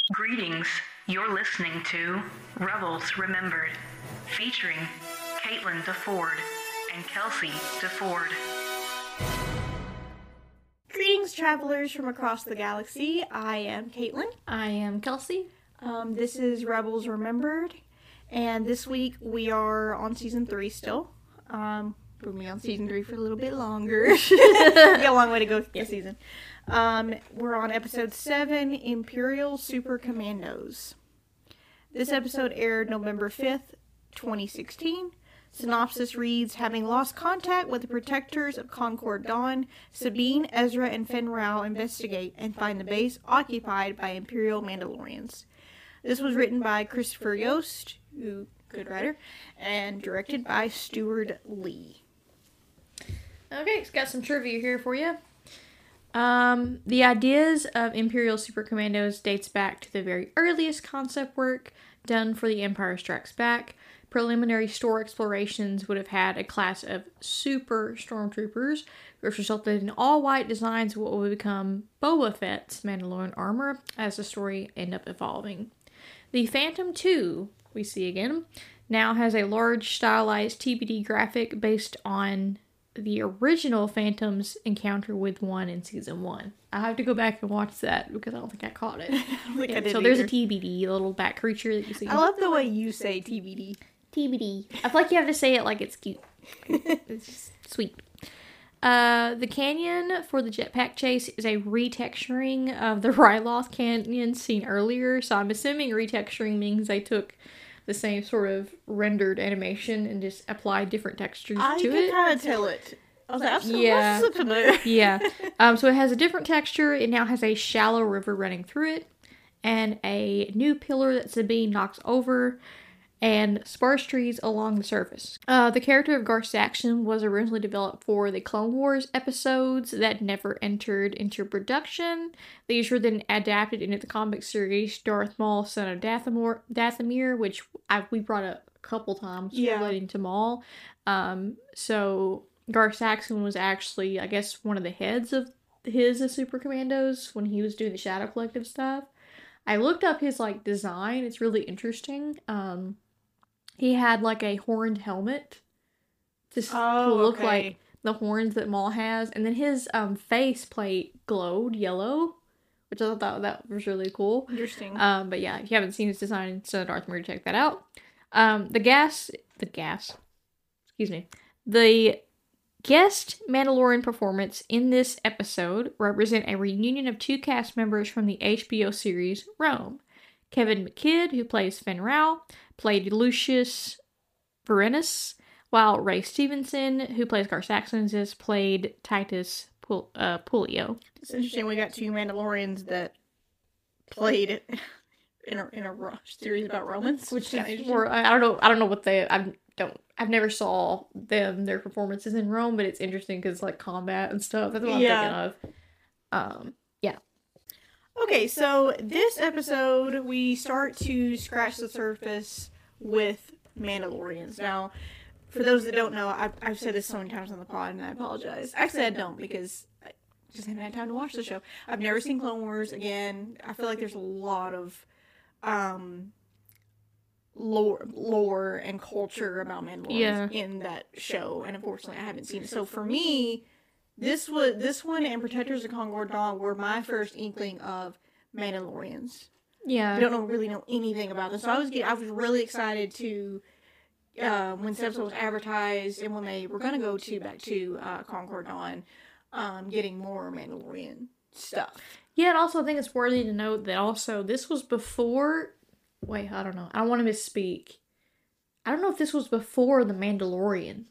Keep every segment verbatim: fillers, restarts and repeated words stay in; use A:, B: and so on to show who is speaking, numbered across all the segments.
A: Greetings. You're listening to Rebels Remembered, featuring Caitlin DeFord and Kelsey DeFord.
B: Greetings, travelers from across the galaxy. I am Caitlin.
C: I am Kelsey.
B: Um, this is Rebels Remembered, and this week we are on season three still. Um, we'll be on season three for a little bit longer. We got a long way to go this season. Um, we're on episode seven, Imperial Super Commandos. This episode aired November fifth, twenty sixteen. Synopsis reads, having lost contact with the protectors of Concord Dawn, Sabine, Ezra, and Fenn Rau investigate and find the base occupied by Imperial Mandalorians. This was written by Christopher Yost, who good writer, and directed by Stuart Lee.
C: Okay, it's got some trivia here for you. Um, the ideas of Imperial Super Commandos dates back to the very earliest concept work done for The Empire Strikes Back. Preliminary store explorations would have had a class of super stormtroopers, which resulted in all-white designs of what would become Boba Fett's Mandalorian armor as the story ended up evolving. The Phantom two, we see again, now has a large stylized T B D graphic based on the original Phantom's encounter with one in season one. I have to go back and watch that because I don't think I caught it.
B: Like
C: Yeah,
B: I did
C: so there's
B: either.
C: a T B D, a little bat creature that you see.
B: I love the way you say T B D.
C: T B D. I feel like you have to say it like it's cute. It's just sweet. Uh, the canyon for the jetpack chase is a retexturing of the Ryloth Canyon seen earlier. So I'm assuming retexturing means they took the same sort of rendered animation and just applied different textures
B: I
C: to
B: could
C: it.
B: kind of tell it. I was like, that's
C: Yeah.
B: yeah. familiar.
C: Yeah. Um, so it has a different texture. It now has a shallow river running through it, and a new pillar that Sabine knocks over, and sparse trees along the surface. Uh, the character of Gar Saxon was originally developed for the Clone Wars episodes that never entered into production. These were then adapted into the comic series Darth Maul, Son of Dathomir, Dathomir which I, we brought up a couple times
B: Yeah.
C: relating to Maul. Um, so Gar Saxon was actually, I guess, one of the heads of his uh, Super Commandos when he was doing the Shadow Collective stuff. I looked up his, like, design. It's really interesting. Um, he had, like, a horned helmet to, s-
B: Oh,
C: to look
B: okay.
C: like the horns that Maul has. And then his um, face plate glowed yellow, which I thought that was really cool.
B: Interesting.
C: Um, but yeah, if you haven't seen his design, Son of Darth Maul, check that out. Um, the gas, the gas, excuse me, the guest Mandalorian performance in this episode represent a reunion of two cast members from the H B O series Rome. Kevin McKidd, who plays Fenn Rau, played Lucius Varenus, while Ray Stevenson, who plays Gar Saxon, has played Titus Pul- uh, Pulio.
B: It's interesting. We got two Mandalorians that played in a in a ro- series about Romans,
C: Which
B: kinda
C: is
B: interesting.
C: more, I I don't know, I don't know what they, I don't, I've never saw them, their performances in Rome, but it's interesting because like combat and stuff, that's what I'm
B: Yeah.
C: thinking of. Um, yeah.
B: Okay, so this episode we start to scratch the surface with Mandalorians. Now, for those that don't know, I've, I've said this so many times on the pod, and I apologize. Actually, I don't because I just haven't had time to watch the show. I've never seen Clone Wars. Again, I feel like there's a lot of um, lore, lore and culture about Mandalorians
C: Yeah.
B: in that show, and unfortunately, I haven't seen it. So for me, this was this one and Protectors of Concord Dawn were my first inkling of Mandalorians.
C: Yeah.
B: I don't know really know anything about this, so I was get, I was really excited to uh, when this episode was advertised and when they were gonna go to back to uh, Concord Dawn, um, getting more Mandalorian stuff.
C: Yeah, and also I think it's worthy to note that also this was before, wait, I don't know, I don't want to misspeak. I don't know if this was before The Mandalorian.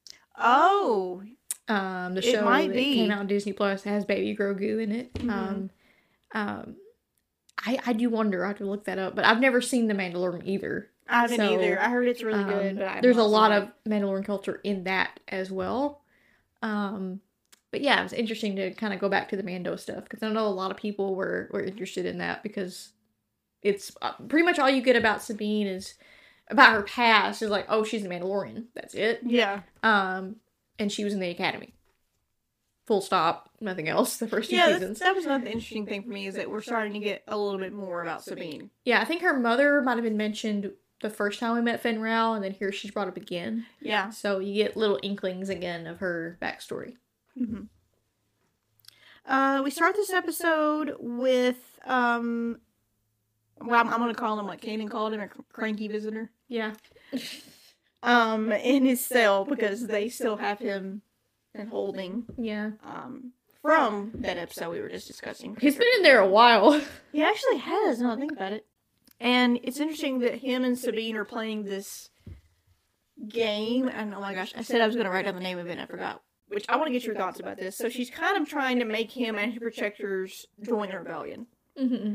B: Oh,
C: Um, the
B: It
C: show
B: might
C: that
B: be.
C: came out on Disney Plus has Baby Grogu in it.
B: Mhm.
C: Um, um, I I do wonder. I have to look that up, but I've never seen The Mandalorian either.
B: I haven't
C: So,
B: either. I heard it's really
C: Um,
B: good, but I have
C: there's a
B: not
C: lot
B: seen
C: of Mandalorian culture in that as well. Um, but yeah, it's interesting to kind of go back to the Mando stuff because I know a lot of people were were interested in that because it's uh, pretty much all you get about Sabine is about her past is like, oh, she's a Mandalorian. That's it.
B: it. Yeah.
C: Um, and she was in the academy. full stop, nothing else, the first two
B: Yeah,
C: seasons.
B: that's, that was another interesting thing for me, is that we're starting to get a little bit more about Sabine.
C: Yeah, I think her mother might have been mentioned the first time we met Fenn Rau, and then here she's brought up again.
B: Yeah.
C: So you get little inklings again of her backstory.
B: Mm-hmm. Uh, we start this episode with, um, well, I'm, I'm going to call him what Kanan called him, a cr- cranky visitor.
C: Yeah.
B: Um, in his cell, because they still have him in holding,
C: Yeah.
B: um, from that episode we were just discussing.
C: He's been in there a while.
B: He actually has, now that I think about it. And it's interesting that him and Sabine are playing this game, and oh my gosh, I said I was going to write down the name of it and I forgot. Which, I want to get your thoughts about this. So she's kind of trying to make him and his protectors join the rebellion.
C: Mm-hmm.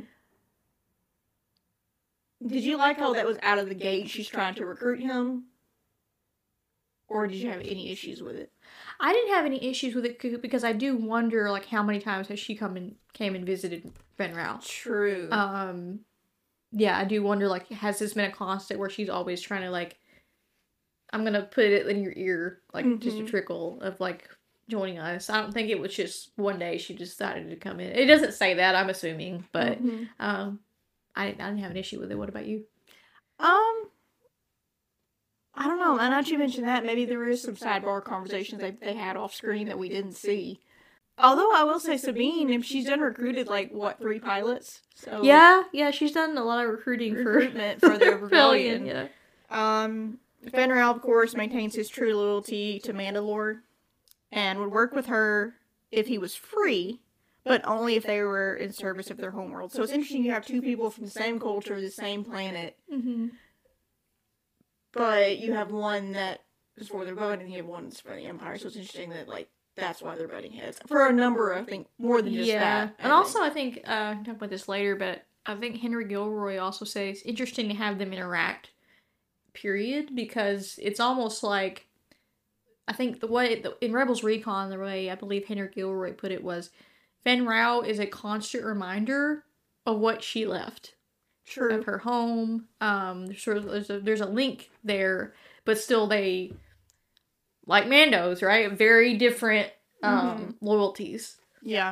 B: Did you like how that was out of the gate? She's trying to recruit him? Or did you have any issues with it?
C: I didn't have any issues with it c- because I do wonder, like, how many times has she come and came and visited Fenn Rau?
B: True.
C: Um, yeah, I do wonder, like, has this been a constant where she's always trying to, like, I'm gonna put it in your ear, like, mm-hmm. just a trickle of, like, joining us. I don't think it was just one day she decided to come in. It doesn't say that, I'm assuming, but, mm-hmm. um, I, I didn't have an issue with it. What about you?
B: Um, I don't know. I know you mentioned that. Maybe there is some sidebar conversations they, they had off screen that we didn't see. Although I will say Sabine, if she's done recruited, like, what, three pilots? So
C: yeah, yeah, she's done a lot of recruiting
B: recruitment
C: for,
B: for the rebellion.
C: Yeah.
B: Um, Fenn Rau, of course, maintains his true loyalty to Mandalore and would work with her if he was free, but only if they were in service of their homeworld. So it's interesting you have two people from the same culture, the same planet,
C: mm-hmm.
B: but you have one that is for the rebellion and you have one that's for the Empire. So it's interesting that, like, that's why they're butting heads. For a number, I think, more than just
C: yeah.
B: that.
C: And also, I think, uh, I can talk about this later, but I think Henry Gilroy also says it's interesting to have them interact, period, because it's almost like, I think the way, the, in Rebels Recon, the way I believe Henry Gilroy put it was, Fenn Rau is a constant reminder of what she left.
B: True.
C: Of her home. Um, sort of, there's a, there's a link there, but still they, like Mando's, right? Very different um, mm-hmm. loyalties.
B: Yeah.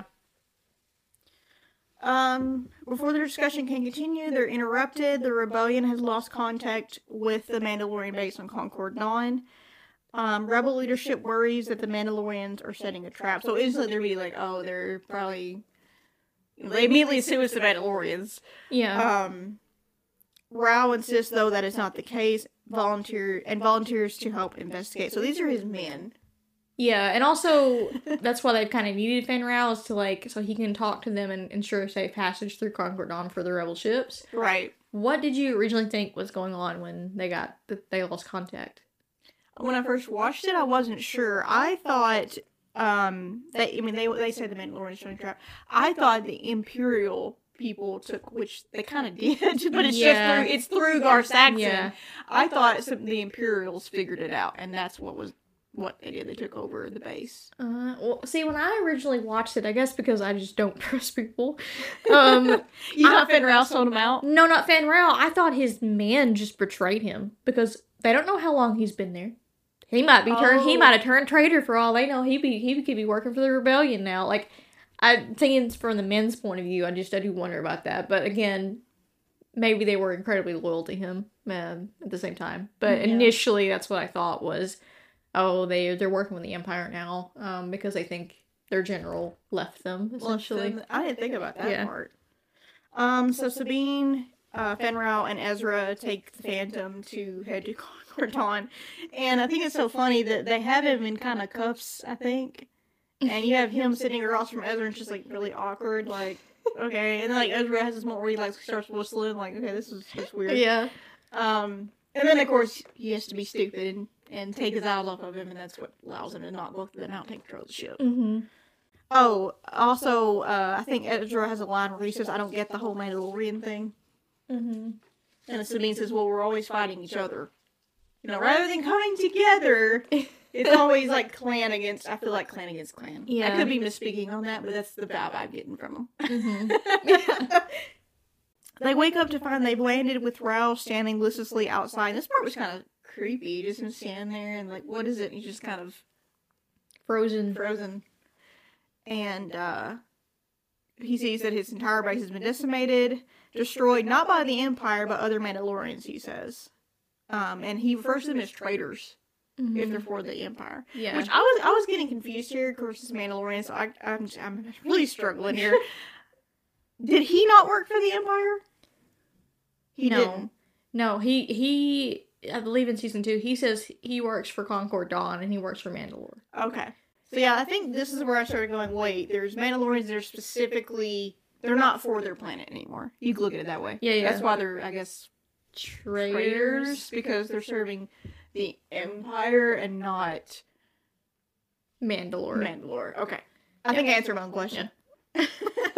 B: Um, before the discussion can continue, they're interrupted. The rebellion has lost contact with the Mandalorian base on Concord nine. Um, Rebel leadership worries that the Mandalorians are setting a trap. So instantly they're be like, oh, they're probably... They immediately assume it's the Mandalorians.
C: Yeah.
B: Um, Rau insists, though, that it's not the case, volunteer and volunteers to help investigate. So these are his men.
C: Yeah, and also, that's why they've kind of needed Fenn Rau, is to, like, so he can talk to them and ensure safe passage through Concord Dawn for the Rebel ships.
B: Right.
C: What did you originally think was going on when they got, they lost contact?
B: When I first watched it, I wasn't sure. I thought, um, they, I mean, they they said the Mandalorian showing trap. I thought the Imperial people took, which they kind of did, but it's
C: yeah.
B: just through, it's through Gar Saxon.
C: Yeah.
B: I thought some, the Imperials figured it out, and that's what was, what they did. They took over the base.
C: Uh, well, see, when I originally watched it, I guess because I just don't trust people. Um,
B: you thought Fenn Rau sold him out?
C: No, not Fenn Rau. I thought his men just betrayed him because they don't know how long he's been there. He might be turned. Oh. He might have turned traitor for all they know. He be he could be working for the rebellion now. Like, I'm thinking from the men's point of view. I just I do wonder about that. But again, maybe they were incredibly loyal to him um, at the same time. But yeah. Initially, that's what I thought was, oh, they they're working with the Empire now um, because they think their general left them. Essentially,
B: left them. I didn't think about that yeah. part. Um. So Sabine, uh, Fenn Rau, and Ezra take the Phantom to head to Concord Dawn, and I think it's so funny that they have him in kind of cuffs. I think, and you have him sitting across from Ezra, and it's just like really awkward, like. Okay, and then like Ezra has this moment where he like starts whistling, like, okay, this is just weird.
C: Yeah.
B: Um, and then of course he has to be stupid and, and take his eyes off of him, and that's what allows him to knock both of them out and take control of the ship.
C: Mm-hmm.
B: Oh, also, uh, I think Ezra has a line where he says, "I don't get the whole Mandalorian thing."
C: Mm-hmm.
B: And Sabine says, "Well, we're always fighting each other. You know, rather than coming together." It's always like clan against, I feel like clan against clan.
C: Yeah.
B: I could be misspeaking on that, but that's the vibe I'm getting from them.
C: Mm-hmm.
B: They wake up to find they've landed with Rau standing listlessly outside. This part was kind of creepy, just him standing there and like, what is it? He's just kind of
C: frozen.
B: Frozen. and uh, he sees that his entire base has been decimated, destroyed, not by the Empire, but other Mandalorians, he says. Um, and he refers to them as traitors, mm-hmm. if they're for the Empire.
C: Yeah.
B: Which I was I was getting confused here, of course, it's Mandalorian, so I, I'm, I'm really struggling here. Did he not work for the Empire? He
C: no.
B: didn't.
C: No, he, he, I believe in season two, he says he works for Concord Dawn, and he works for Mandalore.
B: Okay. So yeah, I think this is where I started going, wait, there's Mandalorians that are specifically, they're not for their planet anymore. You can look at it that way.
C: Yeah, yeah.
B: That's why they're, I guess,
C: traitors,
B: traitors because they're serving the Empire and not
C: Mandalore.
B: Mandalore. Okay. I think I answered my own question.
C: Yeah.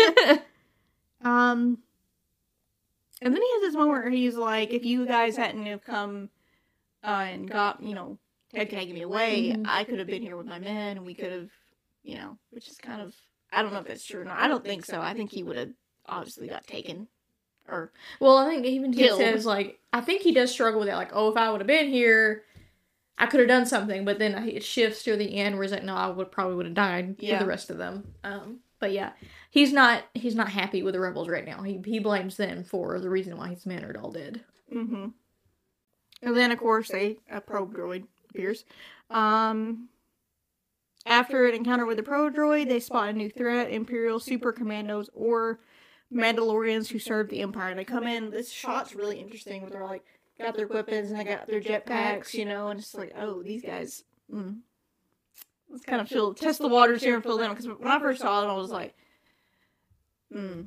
B: um, and then he has this moment where he's like, if you guys hadn't have come uh, and got, you know, had taken me away, mm-hmm. I could have been here with my men, and we could have, you know, which is kind of, I don't know if that's true or not. I don't think so. I think he would have obviously got taken. Or
C: well, I think even he
B: killed.
C: says, like, I think he does struggle with that. Like, oh, if I would have been here, I could have done something. But then it shifts to the end where he's like, no, I would probably would have died
B: yeah.
C: with the rest of them. Um, but yeah, he's not he's not happy with the rebels right now. He he blames them for the reason why his men are all dead.
B: Mm-hmm. And then, of course, they a probe droid appears. Um, after an encounter with the probe droid, they spot a new threat: Imperial super commandos or Mandalorians who serve the Empire. And they come in. This shot's really interesting, where they're like got their weapons and they got their jetpacks, you know, and it's like, oh, these guys. Mm. Let's kind of feel test the waters here and fill them, because when I first saw them, I was like, hmm.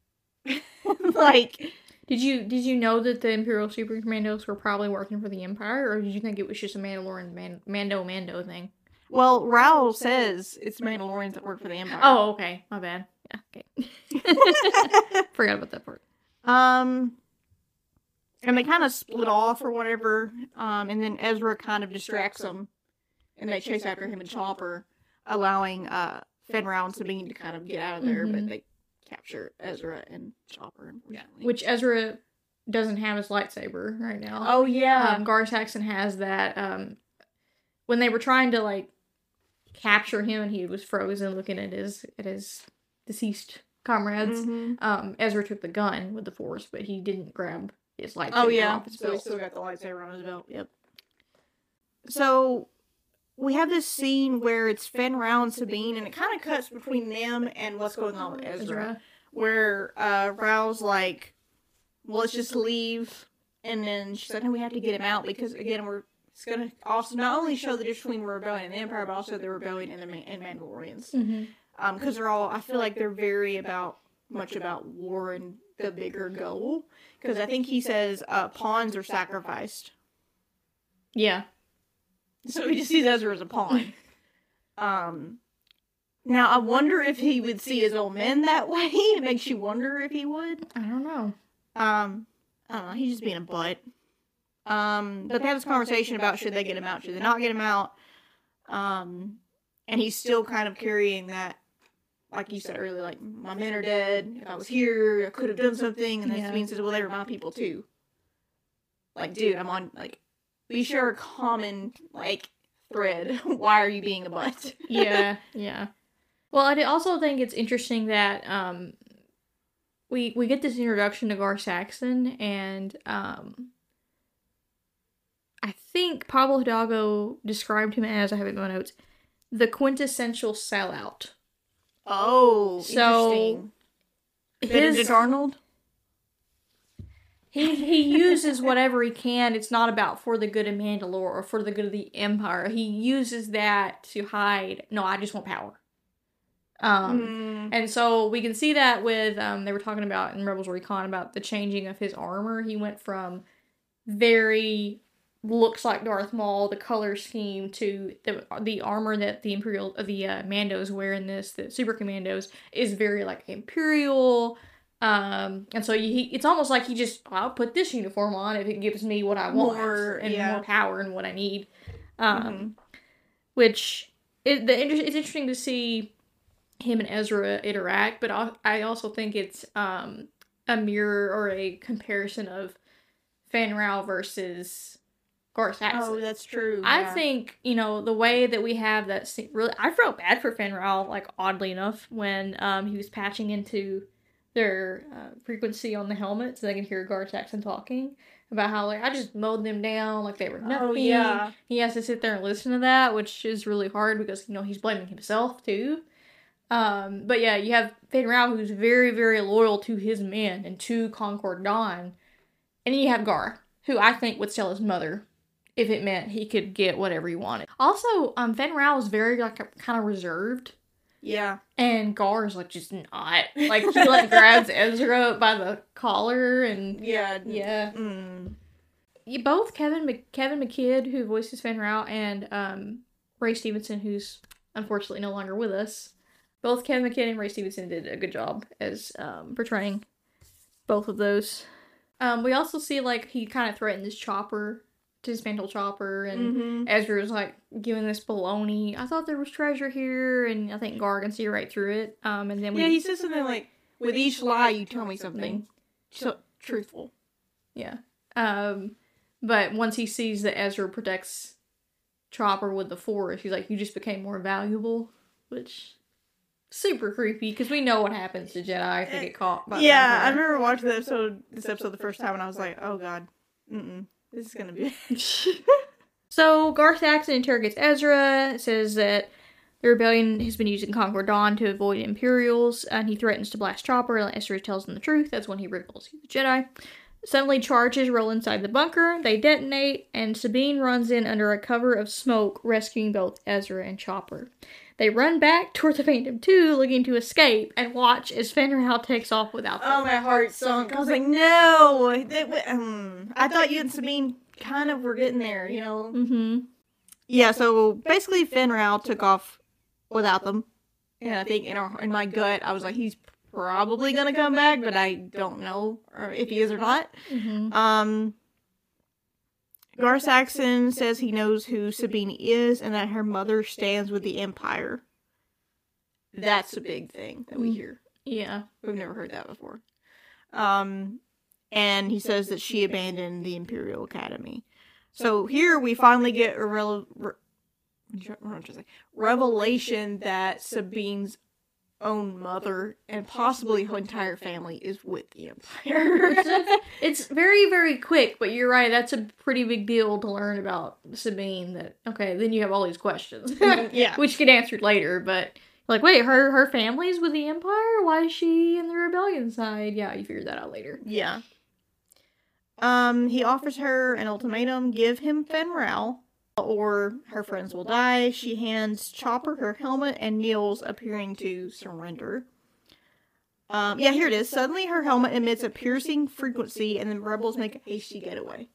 B: like,
C: did you did you know that the Imperial Super Commandos were probably working for the Empire, or did you think it was just a Mandalorian man, Mando Mando thing?
B: Well, Raul says it's Mandalorians that work for the Empire.
C: Oh, okay, my bad. Yeah, okay. Forgot about that part.
B: Um, and they kind of split off or whatever. Um, and then Ezra kind of distracts them. And they chase after him and Chopper, allowing uh, Fenn Rau and Sabine to kind of get out of there, mm-hmm. but they capture Ezra and Chopper, unfortunately.
C: Which Ezra doesn't have his lightsaber right now.
B: Oh, yeah.
C: Um, Gar Saxon has that. Um, when they were trying to, like, capture him and he was frozen looking at his at his deceased comrades,
B: mm-hmm.
C: um, Ezra took the gun with the Force, but he didn't grab his lightsaber
B: oh, yeah.
C: off his
B: so
C: belt.
B: he still got the lightsaber on his belt. Yep. So we have this scene where it's Fenn Rau and Sabine, and it kind of cuts between them and what's going on with Ezra.
C: Ezra.
B: Where uh, Rau's like, well, let's just leave. And then she's like, no, we have to get him out because, again, we're it's going to also not only show the difference between the Rebellion and the Empire, but also the Rebellion and the Ma- and Mandalorians. Because
C: mm-hmm.
B: um, they're all, I feel like they're very about, much about war and the bigger goal. Because I think he says uh, pawns are sacrificed.
C: Yeah.
B: So he just sees Ezra as a pawn. um, now, I wonder if he would see his own men that way. It makes you wonder if he would.
C: I don't know.
B: Um, I don't know. He's just being a butt. Um, but they have this conversation about should they get him out, should they not get him out. Um, and he's still kind of carrying that, like you said earlier, like, my men are dead. If I was here, I could have done something. And then
C: yeah.
B: Sabine says, well, they were my people too. Like, dude, I'm on, like, we share a common, like, thread. Why are you being a butt?
C: yeah, yeah. Well, I also think it's interesting that um, we we get this introduction to Gar Saxon, and um, I think Pablo Hidalgo described him as, I have it in my notes, the quintessential sellout.
B: Oh,
C: so
B: interesting. Benedict Arnold?
C: He he uses whatever he can. It's not about for the good of Mandalore or for the good of the Empire. He uses that to hide, no, I just want power. Um,
B: mm.
C: And so we can see that with, um, they were talking about in Rebels Recon about the changing of his armor. He went from very, looks like Darth Maul, the color scheme, to the the armor that the Imperial, the uh, Mandos wear in this, the Super Commandos, is very, like, Imperial. Um, and so he, it's almost like he just, I'll put this uniform on if it gives me what I want
B: more,
C: and
B: yeah.
C: more power and what I need. Um,
B: mm-hmm.
C: Which, it, the, it's interesting to see him and Ezra interact, but I, I also think it's um, a mirror or a comparison of Fenn Rau versus Gar Saxon.
B: Oh, that's true.
C: I
B: yeah.
C: think, you know, the way that we have that scene, really, I felt bad for Fenn Rau, like, oddly enough, when um he was patching into their uh, frequency on the helmet so they can hear Gar Saxon talking about how, like, I just mowed them down like they were nothing.
B: Oh, yeah.
C: He has to sit there and listen to that, which is really hard because, you know, he's blaming himself, too. Um, but yeah, you have Fenn Rau, who's very, very loyal to his men and to Concord Dawn. And then you have Gar, who I think would sell his mother if it meant he could get whatever he wanted. Also, um, Fenn Rau is very, like, kind of reserved.
B: Yeah.
C: And Gar's, like, just not. Like, he, like, grabs Ezra by the collar and...
B: Yeah.
C: Yeah.
B: Mm.
C: You, both Kevin Mc, Kevin McKidd, who voices Fenn Rau, and um, Ray Stevenson, who's unfortunately no longer with us. Both Kevin McKidd and Ray Stevenson did a good job as um, portraying both of those. Um, we also see, like, he kind of threatens Chopper to dismantle Chopper, and
B: Mm-hmm.
C: Ezra's, like, giving this baloney. I thought there was treasure here, and I think Gar can see right through it. Um, and then we...
B: Yeah, he says something like, with each lie you tell me something so truthful.
C: Yeah. Um, but once he sees that Ezra protects Chopper with the Force, he's like, you just became more valuable, which... super creepy, because we know what happens to Jedi if they get caught by
B: Yeah,
C: the
B: I
C: Empire.
B: remember watching the episode, this episode the first time, and I was like, oh god, mm-mm, this is gonna be...
C: So, Gar Saxon interrogates Ezra, says that the rebellion has been using Concord Dawn to avoid Imperials, and he threatens to blast Chopper, and Ezra tells him the truth. That's when he reveals he's a Jedi. Suddenly, charges roll inside the bunker, they detonate, and Sabine runs in under a cover of smoke, rescuing both Ezra and Chopper. They run back toward the Phantom two, looking to escape, and watch as Fenn Rau takes off without them.
B: Oh, my heart sunk. I was like, no! They, um, I thought you and Sabine kind of were getting there, you know?
C: Mm-hmm.
B: Yeah, so basically Fenn Rau took off without them. And I think in, our, in my gut, I was like, he's probably gonna come back, but I don't know or if he is or not.
C: Mm-hmm.
B: Um, Gar Saxon says he knows who Sabine is and that her mother stands with the Empire. That's a big thing that we hear.
C: Yeah.
B: We've never heard that before. Um, and he says that she abandoned the Imperial Academy. So here we finally get a rel- re- what am I trying to say? revelation that Sabine's own mother and possibly her entire family is with the Empire.
C: It's very, very quick, but you're right, that's a pretty big deal to learn about Sabine, that, okay, then you have all these questions.
B: Yeah.
C: Which get answered later, but, like, wait, her, her family's with the Empire? Why is she in the rebellion side? Yeah, you figure that out later.
B: Yeah. Um, he offers her an ultimatum: give him Fenn Rau, or her friends will die. She hands Chopper her helmet and kneels, appearing to surrender. Um, yeah, here it is. Suddenly her helmet emits a piercing frequency, and the rebels make a hasty getaway.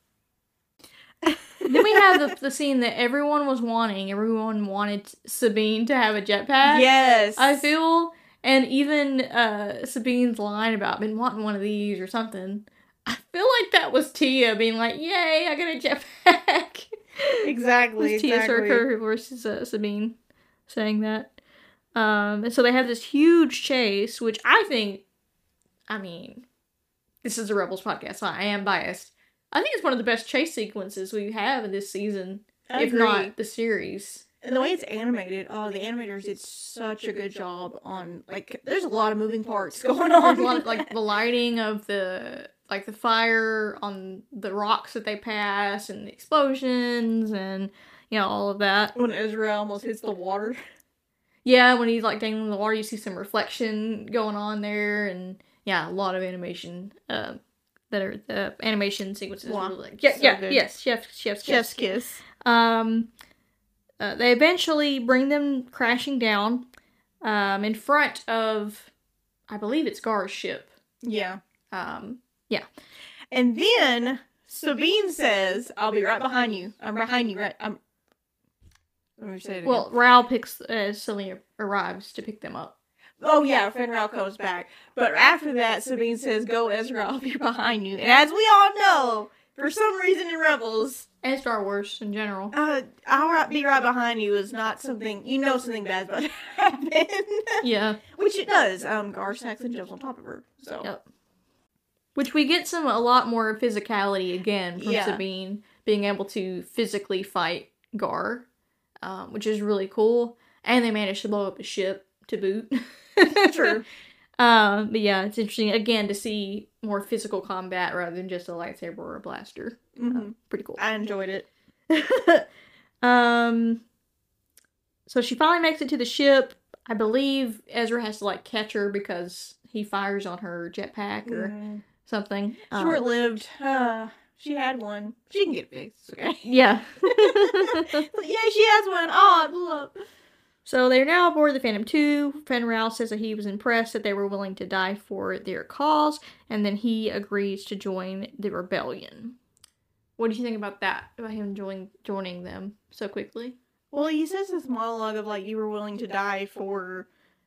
C: Then we have the, the scene that everyone was wanting. Everyone wanted Sabine to have a jetpack.
B: Yes!
C: I feel, and even uh, Sabine's line about been wanting one of these or something. I feel like that was Tia being like, "Yay, I got a jetpack."
B: Exactly,
C: It was Tia
B: exactly.
C: Sarkar versus uh, Sabine saying that. Um, and so they have this huge chase, which I think, I mean, this is a Rebels podcast, so I am biased. I think it's one of the best chase sequences we have in this season,
B: I
C: if
B: agree.
C: not the series.
B: And the way it's animated, oh, the animators did such a good job on, like, there's a lot of moving parts going on.
C: There's a lot of, like, the lighting of the, like, the fire on the rocks that they pass, and the explosions, and, you know, all of that.
B: When Ezra almost hits the water.
C: Yeah, when he's, like, dangling in the water, you see some reflection going on there, and, yeah, a lot of animation, uh, that are, the animation sequences.
B: Wow.
C: Really, like, yeah,
B: So
C: yeah,
B: good.
C: yes, chef, chef's kiss.
B: Chef's kiss.
C: Um, uh, they eventually bring them crashing down, um, in front of, I believe it's Gar's ship.
B: Yeah.
C: Um, yeah.
B: And then Sabine says, I'll be right behind you. I'm behind you, right? I'm. Let me say it again.
C: Well, Rao picks, uh, Celine arrives to pick them up.
B: Oh yeah, Fenn Rau comes back. But after that, Sabine says, go Ezra, I'll be behind you. And as we all know, for some reason in Rebels,
C: And Star Wars in general.
B: uh, I'll be right behind you is not something, you know something bad's about to happen.
C: Yeah.
B: Which it does. Um, Gar Saxon jumps on top of her. So.
C: Yep. Which we get some, a lot more physicality again from
B: Yeah.
C: Sabine. being able to physically fight Gar, um, which is really cool. And they managed to blow up a ship to boot.
B: True.
C: Um, but yeah, it's interesting, again, to see more physical combat rather than just a lightsaber or a blaster.
B: Mm-hmm.
C: Um, pretty cool.
B: I enjoyed it.
C: um, so she finally makes it to the ship. I believe Ezra has to, like, catch her because he fires on her jetpack or
B: Mm.
C: something. Um,
B: Short-lived. Uh, she had one. She can get it fixed, okay?
C: yeah.
B: Yeah, she has one. Oh, it blew up.
C: So they're now aboard the Phantom two. Fenrir says that he was impressed that they were willing to die for their cause, and then he agrees to join the rebellion. What do you think about that? About him join, joining them so quickly?
B: Well, he says this monologue of, like, you were willing to die for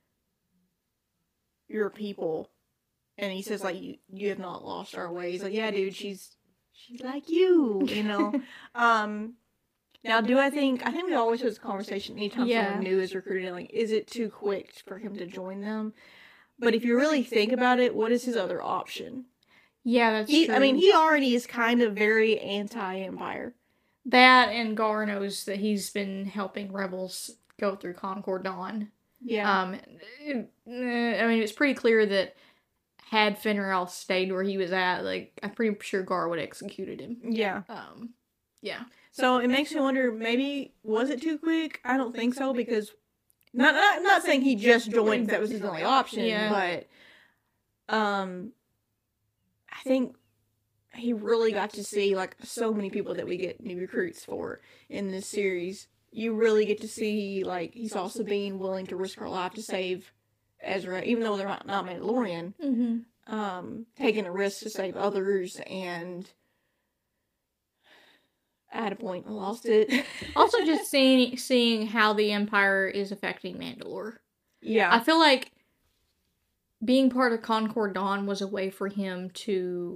B: your people. And he says, like, you, you have not lost our ways. Like, yeah, dude, she's she's like you, you know? um... Now, do I think, I think we always have this conversation anytime
C: Yeah.
B: someone new is recruited, like, is it too quick for him to join them? But if you really think about it, what is his other option?
C: Yeah, that's
B: He,
C: true.
B: I mean, he already is kind of very anti-Empire.
C: That and Gar knows that he's been helping rebels go through Concord Dawn.
B: Yeah.
C: Um, it- eh, I mean, it's pretty clear that had Fenrir stayed where he was at, like, I'm pretty sure Gar would have executed him.
B: yeah.
C: Um, yeah.
B: So it makes me wonder, maybe, was it too quick? I don't think so, because, not, not, not saying he just joined, that was his only option,
C: Yeah.
B: but, um, I think he really got to see, like, so many people that we get new recruits for in this series. You really get to see, like, he's also being willing to risk her life to save Ezra, even though they're not, not Mandalorian,
C: Mm-hmm.
B: um, taking a risk to save others, and I had a point, I lost it.
C: Also, just seeing seeing how the Empire is affecting Mandalore.
B: Yeah.
C: I feel like being part of Concord Dawn was a way for him to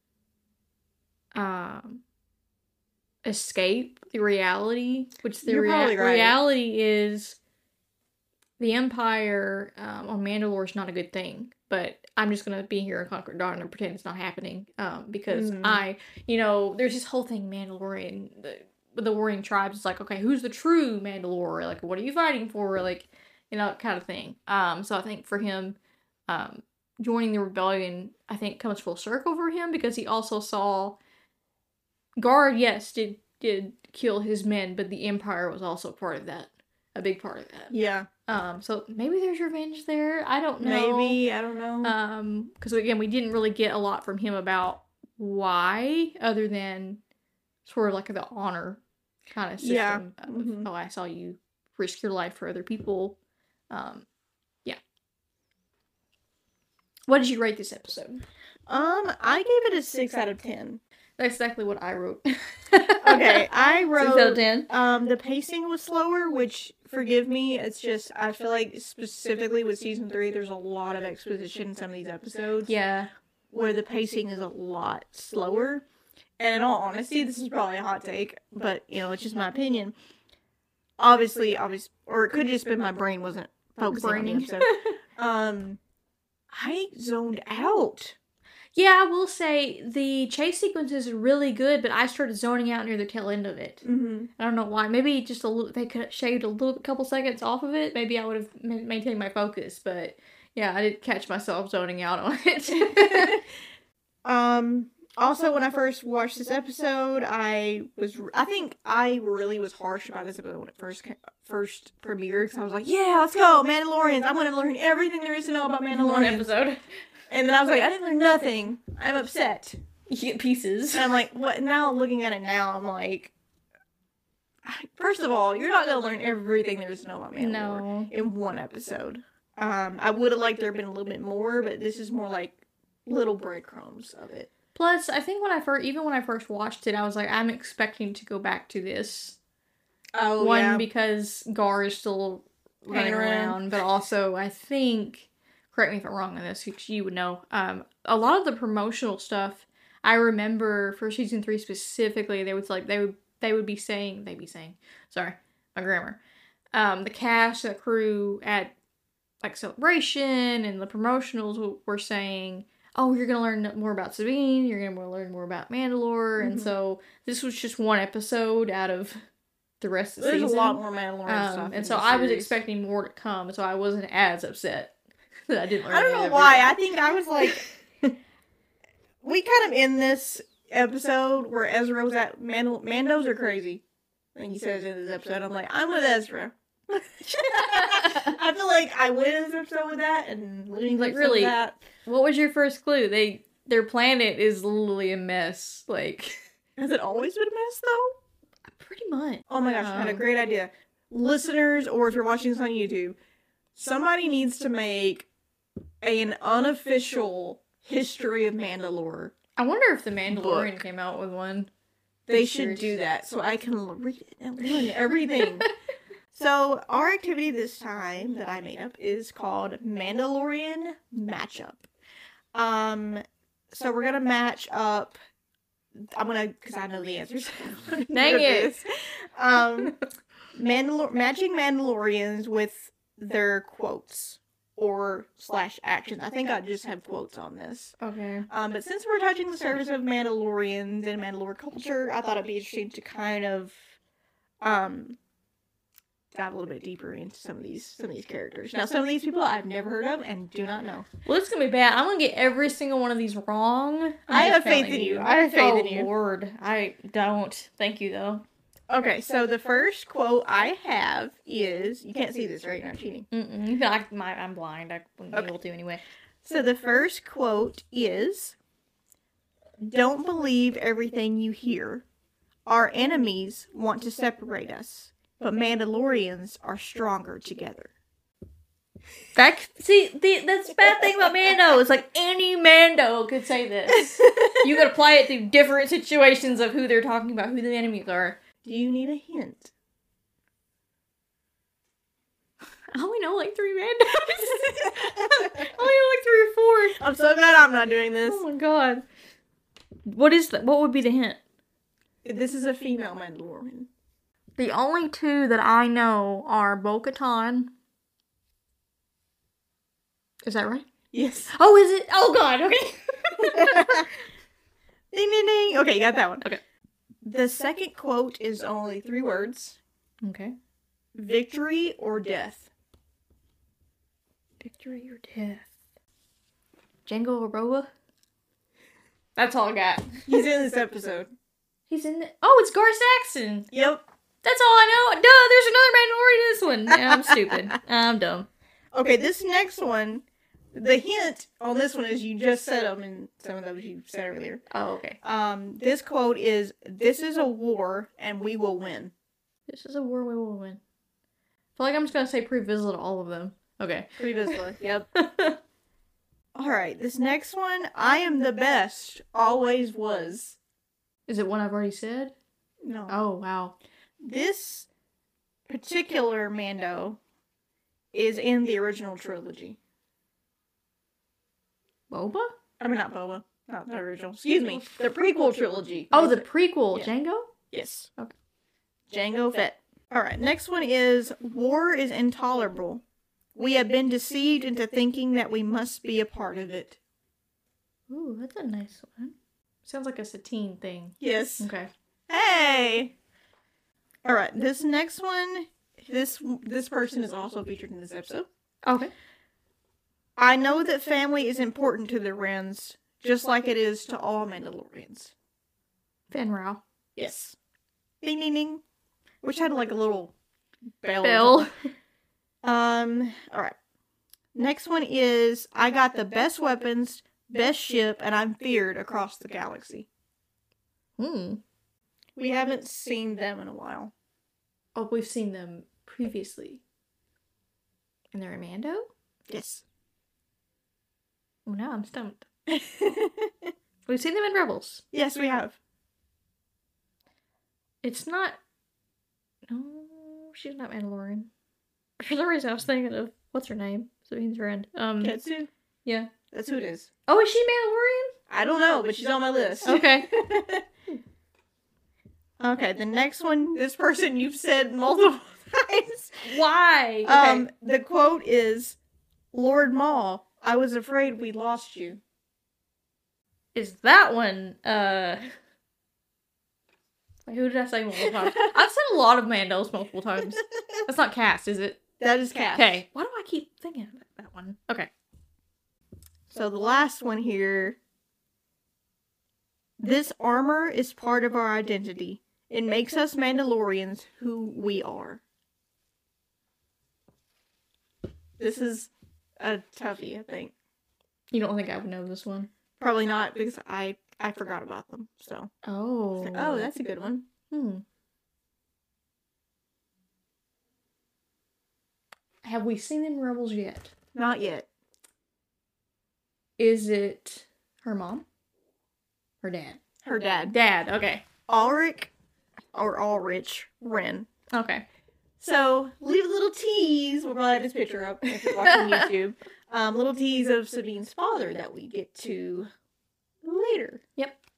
C: um, escape the reality, which the
B: You're
C: rea-
B: probably right.
C: reality is the Empire um, on Mandalore is not a good thing. But I'm just gonna be here in Concord Dawn and pretend it's not happening, um, because
B: Mhm.
C: I, you know, there's this whole thing Mandalorian, the, the warring tribes. It's like, okay, who's the true Mandalore? Like, what are you fighting for? Like, you know, kind of thing. Um, so I think for him, um, joining the rebellion, I think comes full circle for him because he also saw Guard, yes, did did kill his men, but the Empire was also part of that, a big part of that.
B: Yeah.
C: Um, so maybe there's revenge there. I don't know.
B: Maybe, I don't know.
C: Um, because again, we didn't really get a lot from him about why, other than sort of like the honor kind of system.
B: Yeah.
C: Of,
B: Mhm.
C: oh, I saw you risk your life for other people. Um, yeah. What did you rate this episode?
B: Um, I gave it a six out of ten.
C: That's exactly what I wrote.
B: Okay, I wrote,
C: six out of ten.
B: um, the pacing was slower, which, forgive me, it's just, I feel like specifically with season three, there's a lot of exposition in some of these episodes.
C: Yeah.
B: Where the pacing is a lot slower. And in all honesty, this is probably a hot take, but, you know, it's just my opinion. Obviously, obvious, or it could have just been my brain wasn't focusing on the
C: Braining.
B: episode. Um, I zoned out.
C: Yeah, I will say the chase sequences are really good, but I started zoning out near the tail end of it.
B: Mm-hmm.
C: I don't know why. Maybe just a little. They could have shaved a little, couple seconds off of it. Maybe I would have ma- maintained my focus. But yeah, I did catch myself zoning out on it.
B: Um, also, when I first watched this episode, I was, I think I really was harsh about this episode when it first came, first premiered, because I was like, yeah, let's go, Mandalorians, I'm going to learn everything there is to know about
C: One
B: Mandalorians.
C: episode.
B: And then I was like, I didn't learn nothing. I'm upset.
C: You get pieces.
B: And I'm like, what? Now, looking at it now, I'm like, first of all, you're not going to learn everything there is to know about Mandalore
C: No.
B: in one episode. Um, I would have liked there have been a little bit more, but this is more like little breadcrumbs of it.
C: Plus, I think when I first, even when I first watched it, I was like, I'm expecting to go back to this.
B: Oh,
C: One,
B: yeah.
C: because Gar is still running
B: Hanging around.
C: around, but also I think, correct me if I'm wrong on this, because you would know, um, a lot of the promotional stuff, I remember for season three specifically, they would like, they would, they would be saying, they'd be saying, sorry, my grammar, um, the cast, the crew at, like, Celebration and the promotionals were saying, oh, you're gonna learn more about Sabine, you're gonna learn more about Mandalore,
B: Mm-hmm.
C: and so this was just one episode out of the rest of the
B: There's
C: season.
B: a lot more Mandalorian
C: um,
B: stuff. in
C: and so
B: the
C: I was
B: series.
C: expecting more to come, so I wasn't as upset that I didn't learn.
B: I don't
C: any
B: know
C: of it.
B: why. I think I was like, we kind of end this episode where Ezra was at Mandal- Mandos are crazy. And he says in this episode, I'm like, I'm with Ezra. I feel like I went in this episode with that, and living
C: Like,
B: like
C: really?
B: really that.
C: What was your first clue? They their planet is literally a mess. Like,
B: Has it always been a mess though?
C: pretty much.
B: Oh my gosh, I had a
C: Um,
B: great idea. Listeners, or if you're watching this on YouTube, somebody needs to make an unofficial history of Mandalore.
C: I wonder if the Mandalorian
B: Book.
C: came out with one.
B: They
C: I'm
B: should
C: curious.
B: do that so I can l- read it and learn everything. So our activity this time that I made up is called Mandalorian Matchup. Um, so we're gonna match up. I'm gonna, because I know the answers.
C: Dang
B: With
C: it.
B: this. Um, Mandalor- matching Mandalorians with their quotes or slash actions. I think I just have quotes on this.
C: Okay.
B: Um, but since we're touching the surface of Mandalorians and Mandalore culture, I thought it'd be interesting to kind of um dive a little bit deeper into some of these some of these characters. Now, some of these people I've never heard of and do not know.
C: Well, it's gonna be bad. I'm gonna get every single one of these wrong. I'm
B: I
C: just
B: have faith
C: telling
B: in you. I have faith
C: oh,
B: in you.
C: Lord, I don't. Thank you though.
B: Okay, so the first quote I have is, you can't see this, right? You're not cheating.
C: Mm-mm. I, my, I'm blind. I wouldn't
B: Okay.
C: be able to anyway.
B: So the first quote is, "Don't believe everything you hear. Our enemies want to separate us, but Mandalorians are stronger together."
C: That see, the that's the bad thing about Mando. It's like any Mando could say this. You could apply it to different situations of who they're talking about, who the enemies are.
B: Do you need a hint?
C: I only know like three Mandos. I only know like three or four.
B: I'm so glad I'm not doing this.
C: Oh my god. What is that? What would be the hint?
B: This is a female Mandalorian.
C: The only two that I know are Bo-Katan. Is that right?
B: Yes.
C: Oh, is it? Oh god, okay.
B: Ding ding ding. Okay, you got that one.
C: Okay.
B: The second quote is only three words.
C: Okay.
B: Victory or death.
C: Victory or death? Django or Boba? That's all I got.
B: He's in this episode.
C: He's in the... Oh, it's Gar Saxon.
B: Yep.
C: That's all I know. Duh, there's another Mandalorian in this one. Yeah, I'm stupid. I'm dumb.
B: Okay, this next one, the hint on this one is you just said them, and some of those you said earlier.
C: Oh, okay.
B: Um, this quote is, "This is a war, and we will win."
C: This is a war we will win. I feel like I'm just gonna say pre-visit all of them. Okay.
B: Previously. Yep. Alright, this next one, "I am the best, always was."
C: Is it one I've already said?
B: No.
C: Oh, wow.
B: This particular Mando is in the original trilogy.
C: Boba?
B: I mean, not Boba. Not the original. Excuse me. The prequel trilogy.
C: Oh, the prequel,
B: Yeah.
C: Django?
B: Yes.
C: Okay.
B: Jango Fett. Alright, next one is, "War is intolerable. We have been deceived into thinking that we must be a part of it."
C: Ooh, that's a nice one. Sounds like a Satine thing.
B: Yes.
C: Okay.
B: Hey! Alright, this next one, this this person is also featured in this episode.
C: Okay.
B: "I know that family is important to the Wrens, just like it is to all Mandalorians."
C: Fan Rao.
B: Yes. Ding ding ding. Which had like a little bell. or
C: Bill.
B: something. Um, alright. Next one is, "I got the best weapons, best ship, and I'm feared across the galaxy."
C: Hmm.
B: We haven't seen them in a while.
C: Oh, we've seen them previously. And they're a Mando?
B: Yes.
C: Oh, now I'm stumped. We've seen them in Rebels.
B: Yes, we have.
C: It's not... No, she's not Mandalorian. For some reason I was thinking of... What's her name? Sabine's friend. Um,
B: Ketsu?
C: yeah.
B: That's who it is.
C: Oh, is she Mandalorian?
B: I don't know, but she's on my list.
C: Okay.
B: Okay, the next one, this person you've said multiple times.
C: Why?
B: Um, the quote is, "Lord Maul, I was afraid we lost you."
C: is that one. Uh, wait, who did I say multiple times? I've said a lot of Mandos multiple times. That's not Cass, is it?
B: That is Cass.
C: Okay. Why do I keep thinking of that one? Okay.
B: So the last one here. This armor is part of our identity. It makes us Mandalorians who we are. This is a toughie, I think.
C: You don't think I would know this one?
B: Probably not, because I, I forgot about them, so.
C: Oh.
B: So, oh, that's a good one.
C: Hmm. Have we seen them in Rebels yet?
B: Not yet.
C: Is it her mom? Her dad?
B: Her dad.
C: Dad, okay.
B: Ulrich, or Ulrich Wren.
C: Okay.
B: So, leave a little tease. We'll probably have this picture up if you're watching YouTube. Um, little tease of Sabine's father that we get to later.
C: Yep.